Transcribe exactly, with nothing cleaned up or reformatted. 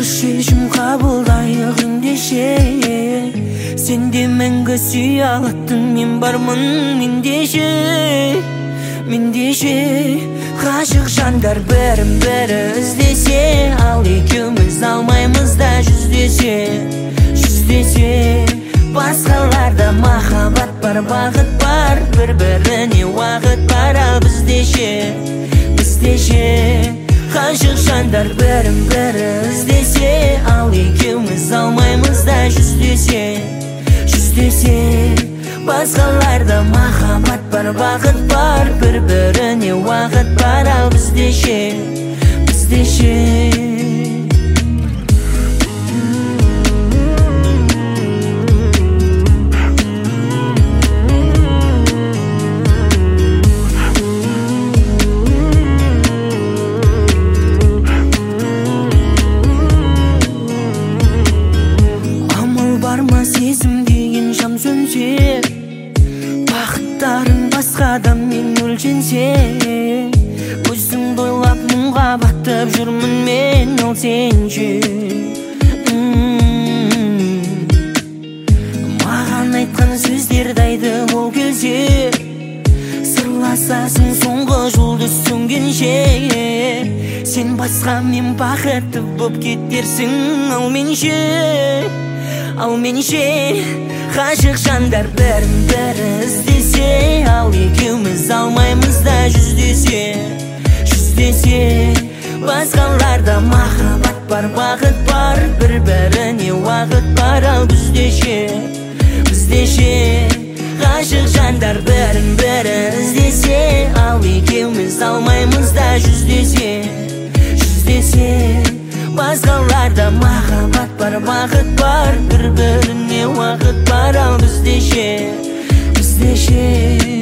Дұрыс шешім қабылдайық ендеше. Сенде мәңгі сүйе алатын мен бармын мендеше. Мендеше ғашық жандар бірін-бірі іздесе, ал екеуміз алмаймыз да жүздесе. Жүздесе басқаларда махаббат бар, бағыт бар, бір-біріне уақыт бар, ал біздеше. Біздеше ғашық жандар бірін-бірі іздесе, ал екеуміз алмаймыз да жүздесе. Жүздесе басқаларда махаббат бар, бағыт бар, бір-біріне уақыт бар, ал біздеше. Біздеше сезім деген жам сөнсе, бақыттарың басқа адаммен өлшенсе, өзіңді ойлап мұңға батып жүрмін мен, ол сенше. Маған айтқан сөздерді айды ол келсе, сырласасың соңғы жұлдыз сөнгенше. Сен басқа мен бақытты боп кетерсің, ал менше. Ал менше ғашық жандар бірін-бірі іздесе, ал екеуміз алмаймыз да жүздесе. Жүздесе басқаларда махаббат бар, бағыт бар, бір-біріне уақыт бар, ал біздеше. Біздеше ғашық жандар бірін-бірі іздесе, ал екеуміз алмаймыз да жүздесе. Жүздесе басқаларда махаббат бар, бағыт бар, бір-біріне уақыт бар, ал біздеше. Біздеше